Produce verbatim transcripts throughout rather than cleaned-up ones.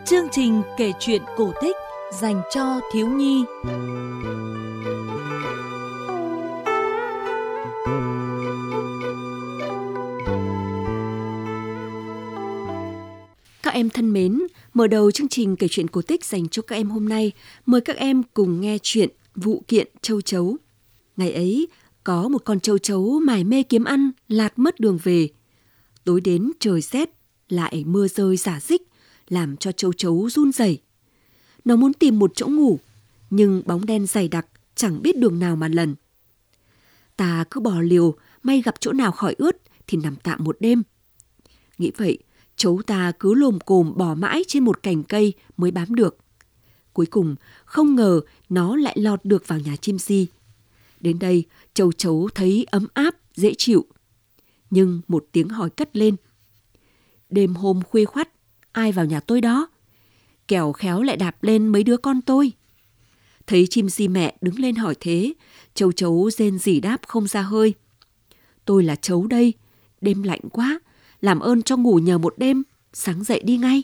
Chương trình kể chuyện cổ tích dành cho thiếu nhi. Các em thân mến, mở đầu chương trình kể chuyện cổ tích dành cho các em hôm nay, mời các em cùng nghe chuyện Vụ kiện châu chấu. Ngày ấy, có một con châu chấu mải mê kiếm ăn, lạt mất đường về. Tối đến trời rét, lại mưa rơi rả rích, làm cho châu chấu run rẩy. Nó muốn tìm một chỗ ngủ, nhưng bóng đen dày đặc, chẳng biết đường nào mà lần. Ta cứ bò liều, may gặp chỗ nào khỏi ướt thì nằm tạm một đêm. Nghĩ vậy, chấu ta cứ lồm cồm bò mãi trên một cành cây mới bám được. Cuối cùng, không ngờ nó lại lọt được vào nhà chim di. Đến đây, châu chấu thấy ấm áp, dễ chịu. Nhưng một tiếng hỏi cất lên. Đêm hôm khuya khoắt, ai vào nhà tôi đó? Kẻo khéo lại đạp lên mấy đứa con tôi. Thấy chim di mẹ đứng lên hỏi thế, châu chấu rên rỉ đáp không ra hơi. Tôi là chấu đây, đêm lạnh quá, làm ơn cho ngủ nhờ một đêm, sáng dậy đi ngay.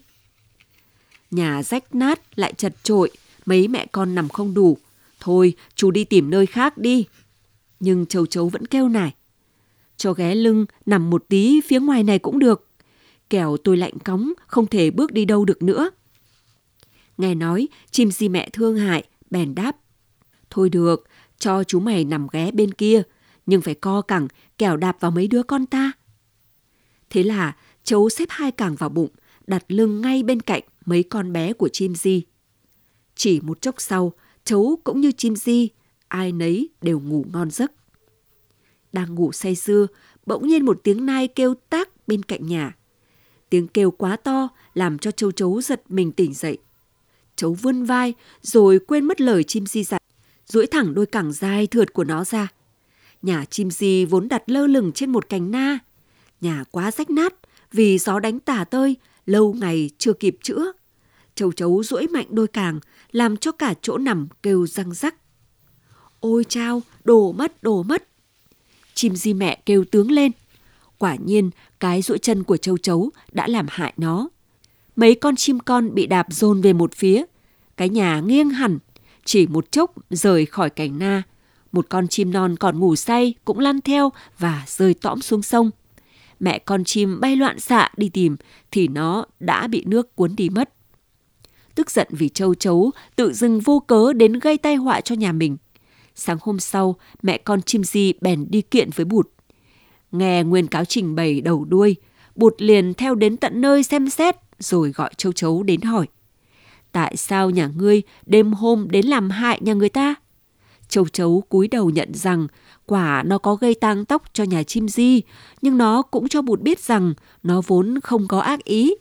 Nhà rách nát lại chật chội, mấy mẹ con nằm không đủ. Thôi, chú đi tìm nơi khác đi. Nhưng châu chấu vẫn kêu nài. Cho ghé lưng nằm một tí phía ngoài này cũng được. Kẻo tôi lạnh cóng, không thể bước đi đâu được nữa. Nghe nói, chim di mẹ thương hại, bèn đáp. Thôi được, cho chú mày nằm ghé bên kia, nhưng phải co cẳng, kẻo đạp vào mấy đứa con ta. Thế là, chấu xếp hai cẳng vào bụng, đặt lưng ngay bên cạnh mấy con bé của chim di. Chỉ một chốc sau, chấu cũng như chim di, ai nấy đều ngủ ngon giấc. Đang ngủ say sưa, bỗng nhiên một tiếng nai kêu tác bên cạnh nhà. Tiếng kêu quá to làm cho châu chấu giật mình tỉnh dậy. Chấu vươn vai rồi quên mất lời chim di dặn, duỗi thẳng đôi cẳng dài thượt của nó ra. Nhà chim di vốn đặt lơ lửng trên một cành na. Nhà quá rách nát vì gió đánh tả tơi, lâu ngày chưa kịp chữa. Châu chấu duỗi mạnh đôi càng làm cho cả chỗ nằm kêu răng rắc. Ôi chao, đổ mất, đổ mất. Chim di mẹ kêu tướng lên. Quả nhiên, cái duỗi chân của châu chấu đã làm hại nó. Mấy con chim con bị đạp dồn về một phía. Cái nhà nghiêng hẳn, chỉ một chốc rời khỏi cành na. Một con chim non còn ngủ say cũng lăn theo và rơi tõm xuống sông. Mẹ con chim bay loạn xạ đi tìm thì nó đã bị nước cuốn đi mất. Tức giận vì châu chấu tự dưng vô cớ đến gây tai họa cho nhà mình. Sáng hôm sau, mẹ con chim di bèn đi kiện với Bụt. Nghe nguyên cáo trình bày đầu đuôi, Bụt liền theo đến tận nơi xem xét rồi gọi châu chấu đến hỏi. Tại sao nhà ngươi đêm hôm đến làm hại nhà người ta? Châu chấu cúi đầu nhận rằng quả nó có gây tang tóc cho nhà chim di, nhưng nó cũng cho Bụt biết rằng nó vốn không có ác ý.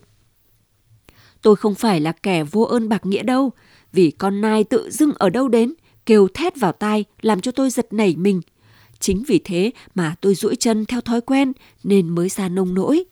Tôi không phải là kẻ vô ơn bạc nghĩa đâu, vì con nai tự dưng ở đâu đến, kêu thét vào tai làm cho tôi giật nảy mình. Chính vì thế mà tôi duỗi chân theo thói quen nên mới ra nông nỗi.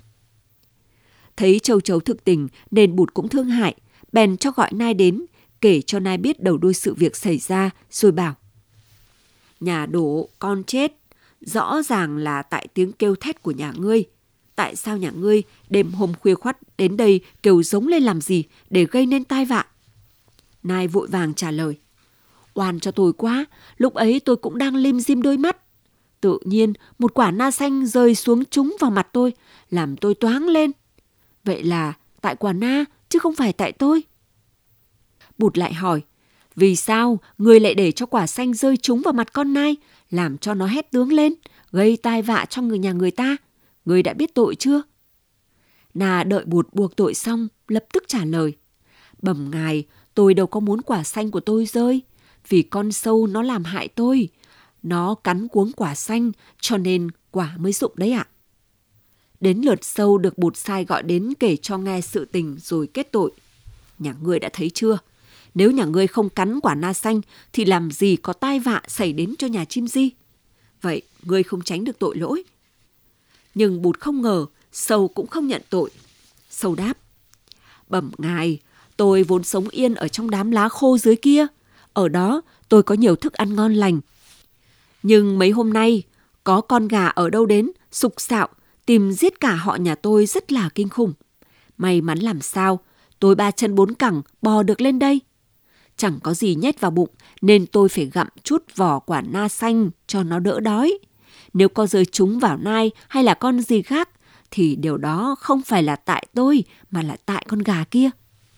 Thấy châu chấu thực tình nên Bụt cũng thương hại, bèn cho gọi nai đến, kể cho nai biết đầu đuôi sự việc xảy ra rồi bảo. Nhà đổ, con chết, rõ ràng là tại tiếng kêu thét của nhà ngươi. Tại sao nhà ngươi đêm hôm khuya khoắt đến đây kêu giống lên làm gì để gây nên tai vạ? Nai vội vàng trả lời. Oan cho tôi quá, lúc ấy tôi cũng đang lim dim đôi mắt. Tự nhiên một quả na xanh rơi xuống trúng vào mặt tôi, làm tôi toáng lên. Vậy là tại quả na chứ không phải tại tôi. Bụt lại hỏi, vì sao ngươi lại để cho quả xanh rơi trúng vào mặt con nai, làm cho nó hét tướng lên, gây tai vạ cho người nhà người ta? Ngươi đã biết tội chưa? Na đợi Bụt buộc tội xong, lập tức trả lời. Bẩm ngài, tôi đâu có muốn quả xanh của tôi rơi, vì con sâu nó làm hại tôi. Nó cắn cuống quả xanh, cho nên quả mới rụng đấy ạ. Đến lượt sâu được Bụt sai gọi đến kể cho nghe sự tình rồi kết tội. Nhà ngươi đã thấy chưa? Nếu nhà ngươi không cắn quả na xanh thì làm gì có tai vạ xảy đến cho nhà chim di? Vậy ngươi không tránh được tội lỗi. Nhưng Bụt không ngờ sâu cũng không nhận tội. Sâu đáp. Bẩm ngài, tôi vốn sống yên ở trong đám lá khô dưới kia. Ở đó tôi có nhiều thức ăn ngon lành. Nhưng mấy hôm nay có con gà ở đâu đến sục sạo tìm giết cả họ nhà tôi rất là kinh khủng. May mắn làm sao tôi ba chân bốn cẳng bò được lên đây. Chẳng có gì nhét vào bụng nên tôi phải gặm chút vỏ quả na xanh cho nó đỡ đói. Nếu có rơi trúng vào nai hay là con gì khác thì điều đó không phải là tại tôi mà là tại con gà kia.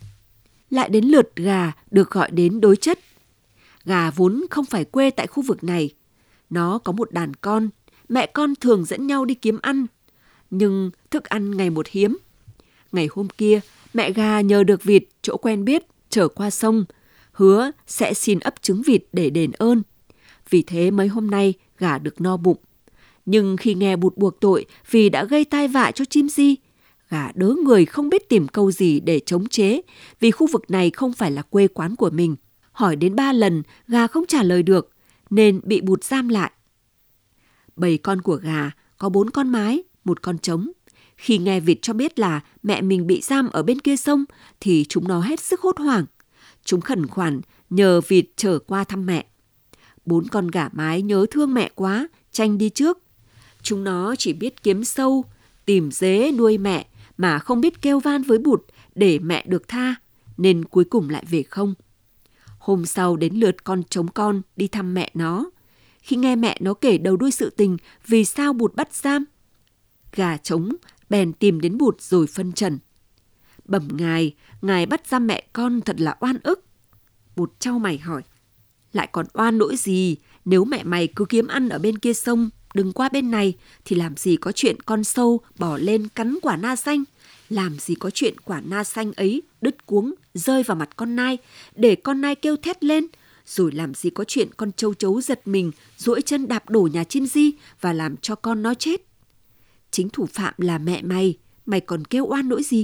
Lại đến lượt gà được gọi đến đối chất. Gà vốn không phải quê tại khu vực này. Nó có một đàn con, mẹ con thường dẫn nhau đi kiếm ăn. Nhưng thức ăn ngày một hiếm. Ngày hôm kia, mẹ gà nhờ được vịt chỗ quen biết trở qua sông, hứa sẽ xin ấp trứng vịt để đền ơn. Vì thế mấy hôm nay gà được no bụng. Nhưng khi nghe bụt buộc tội vì đã gây tai vạ cho chim di, gà đớ người không biết tìm câu gì để chống chế vì khu vực này không phải là quê quán của mình. Hỏi đến ba lần, gà không trả lời được nên bị bụt giam lại. Bầy con của gà có bốn con mái, một con trống. Khi nghe vịt cho biết là mẹ mình bị giam ở bên kia sông thì chúng nó hết sức hốt hoảng. Chúng khẩn khoản nhờ vịt trở qua thăm mẹ. Bốn con gà mái nhớ thương mẹ quá, tranh đi trước. Chúng nó chỉ biết kiếm sâu, tìm dế nuôi mẹ mà không biết kêu van với bụt để mẹ được tha, nên cuối cùng lại về không. Hôm sau đến lượt con trống con đi thăm mẹ nó. Khi nghe mẹ nó kể đầu đuôi sự tình vì sao bụt bắt giam, gà trống bèn tìm đến bụt rồi phân trần. Bẩm ngài, ngài bắt giam mẹ con thật là oan ức. Bụt chau mày hỏi, lại còn oan nỗi gì? Nếu mẹ mày cứ kiếm ăn ở bên kia sông, đừng qua bên này, thì làm gì có chuyện con sâu bỏ lên cắn quả na xanh? Làm gì có chuyện quả na xanh ấy đứt cuống rơi vào mặt con nai, để con nai kêu thét lên? Rồi làm gì có chuyện con châu chấu giật mình, duỗi chân đạp đổ nhà chim di và làm cho con nó chết? Chính thủ phạm là mẹ mày, mày còn kêu oan nỗi gì?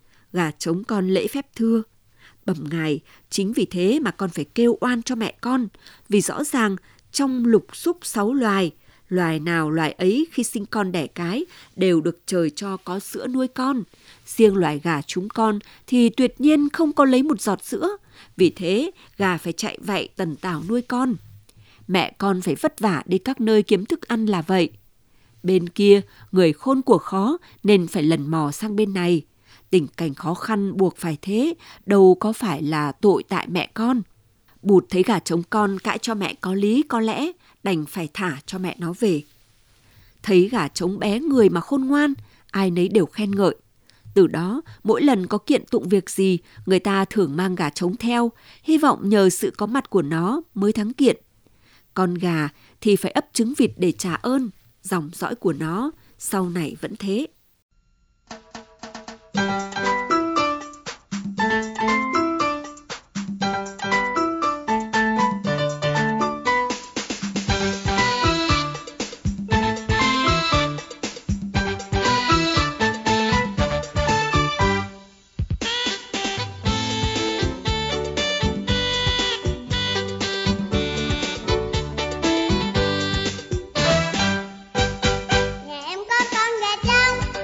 Gà trống con lễ phép thưa, bẩm ngài, chính vì thế mà con phải kêu oan cho mẹ con, vì rõ ràng trong lục xúc sáu loài, loài nào loài ấy khi sinh con đẻ cái đều được trời cho có sữa nuôi con. Riêng loài gà chúng con thì tuyệt nhiên không có lấy một giọt sữa, vì thế gà phải chạy vạy tần tảo nuôi con. Mẹ con phải vất vả đi các nơi kiếm thức ăn là vậy. Bên kia, người khôn của khó nên phải lần mò sang bên này. Tình cảnh khó khăn buộc phải thế, đâu có phải là tội tại mẹ con. Bụt thấy gà trống con cãi cho mẹ có lý có lẽ, đành phải thả cho mẹ nó về. Thấy gà trống bé người mà khôn ngoan, ai nấy đều khen ngợi. Từ đó, mỗi lần có kiện tụng việc gì, người ta thường mang gà trống theo, hy vọng nhờ sự có mặt của nó mới thắng kiện. Con gà thì phải ấp trứng vịt để trả ơn, dòng dõi của nó sau này vẫn thế. Nhà em có con gà trống.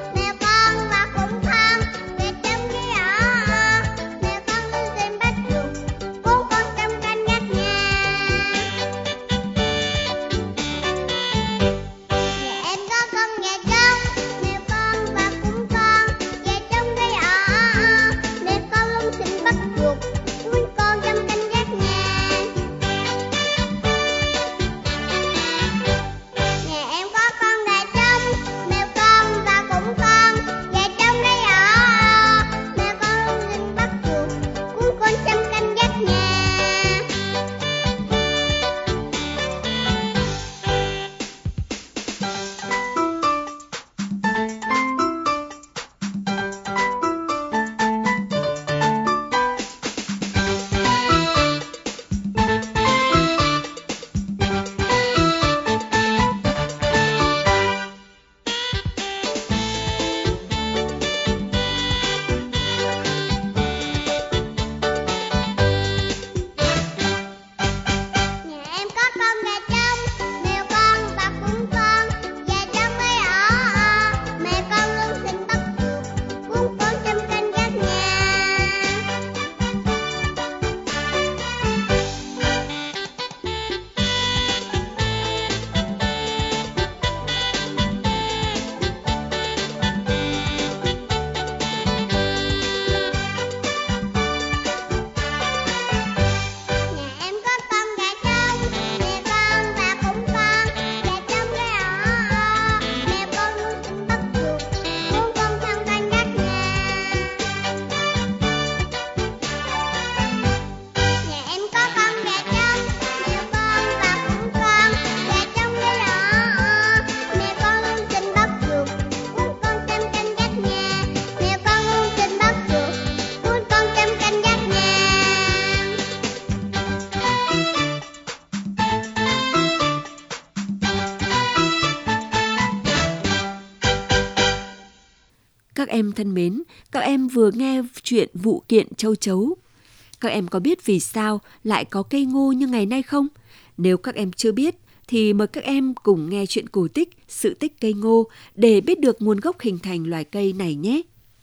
Các em thân mến, các em vừa nghe chuyện vụ kiện châu chấu. Các em có biết vì sao lại có cây ngô như ngày nay không? Nếu các em chưa biết, thì mời các em cùng nghe chuyện cổ tích Sự tích cây ngô để biết được nguồn gốc hình thành loài cây này nhé.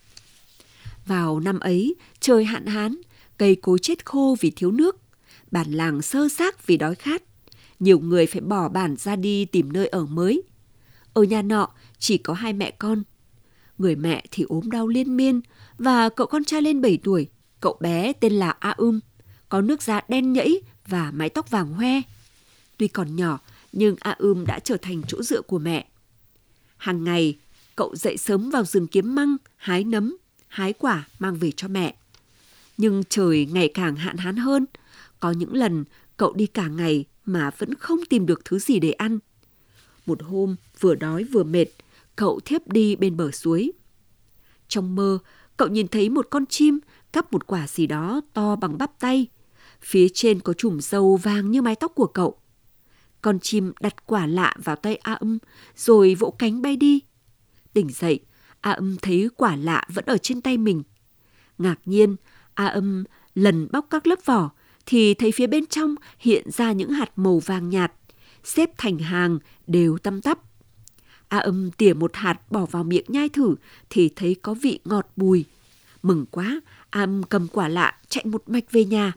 Vào năm ấy, trời hạn hán, cây cối chết khô vì thiếu nước. Bản làng sơ xác vì đói khát. Nhiều người phải bỏ bản ra đi tìm nơi ở mới. Ở nhà nọ chỉ có hai mẹ con. Người mẹ thì ốm đau liên miên và cậu con trai lên bảy tuổi. Cậu bé tên là A Um, có nước da đen nhẫy và mái tóc vàng hoe. Tuy còn nhỏ nhưng A Um đã trở thành chỗ dựa của mẹ. Hàng ngày, cậu dậy sớm vào rừng kiếm măng, hái nấm, hái quả mang về cho mẹ. Nhưng trời ngày càng hạn hán hơn. Có những lần cậu đi cả ngày mà vẫn không tìm được thứ gì để ăn. Một hôm vừa đói vừa mệt, cậu thiếp đi bên bờ suối. Trong mơ, cậu nhìn thấy một con chim cắp một quả gì đó to bằng bắp tay. Phía trên có chùm râu vàng như mái tóc của cậu. Con chim đặt quả lạ vào tay A Um rồi vỗ cánh bay đi. Tỉnh dậy, A Um thấy quả lạ vẫn ở trên tay mình. Ngạc nhiên, A Um lần bóc các lớp vỏ thì thấy phía bên trong hiện ra những hạt màu vàng nhạt, xếp thành hàng đều tăm tắp. A Um tỉa một hạt bỏ vào miệng nhai thử thì thấy có vị ngọt bùi. Mừng quá, A Um cầm quả lạ chạy một mạch về nhà.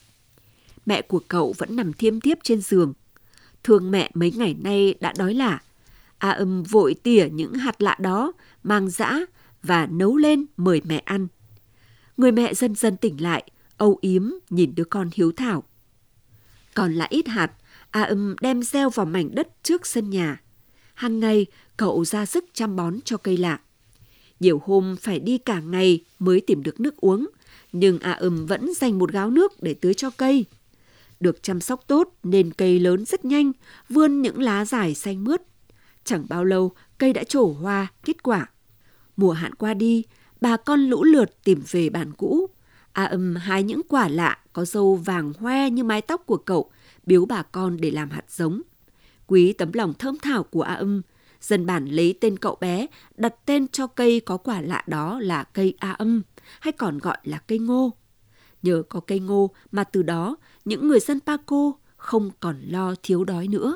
Mẹ của cậu vẫn nằm thiêm thiếp trên giường. Thương mẹ mấy ngày nay đã đói lả. A Um vội tỉa những hạt lạ đó, mang giã và nấu lên mời mẹ ăn. Người mẹ dần dần tỉnh lại, âu yếm nhìn đứa con hiếu thảo. Còn lại ít hạt, A Um đem gieo vào mảnh đất trước sân nhà. Hàng ngày, cậu ra sức chăm bón cho cây lạ. Nhiều hôm phải đi cả ngày mới tìm được nước uống, nhưng A Um vẫn dành một gáo nước để tưới cho cây. Được chăm sóc tốt nên cây lớn rất nhanh, vươn những lá dài xanh mướt. Chẳng bao lâu, cây đã trổ hoa, kết quả. Mùa hạn qua đi, bà con lũ lượt tìm về bản cũ. A Um hái những quả lạ có râu vàng hoe như mái tóc của cậu, biếu bà con để làm hạt giống. Quý tấm lòng thơm thảo của A Um, dân bản lấy tên cậu bé, đặt tên cho cây có quả lạ đó là cây A Um, hay còn gọi là cây ngô. Nhờ có cây ngô mà từ đó, những người dân Paco không còn lo thiếu đói nữa.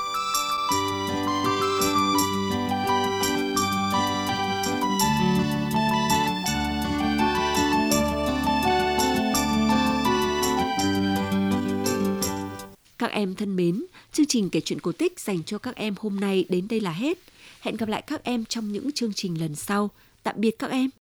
Các em thân mến, chương trình kể chuyện cổ tích dành cho các em hôm nay đến đây là hết. Hẹn gặp lại các em trong những chương trình lần sau. Tạm biệt các em.